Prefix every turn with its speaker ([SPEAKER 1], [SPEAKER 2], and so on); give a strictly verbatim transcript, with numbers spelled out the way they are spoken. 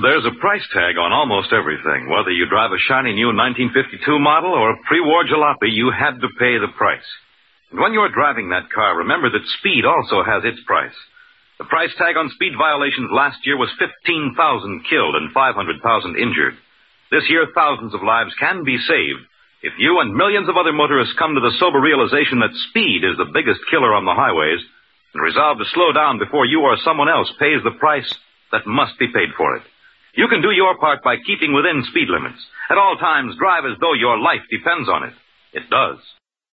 [SPEAKER 1] There's a price tag on almost everything. Whether you drive a shiny new nineteen fifty-two model or a pre-war jalopy, you had to pay the price. And when you're driving that car, remember that speed also has its price. The price tag on speed violations last year was fifteen thousand killed and five hundred thousand injured. This year, thousands of lives can be saved if you and millions of other motorists come to the sober realization that speed is the biggest killer on the highways and resolve to slow down before you or someone else pays the price that must be paid for it. You can do your part by keeping within speed limits. At all times, drive as though your life depends on it. It does.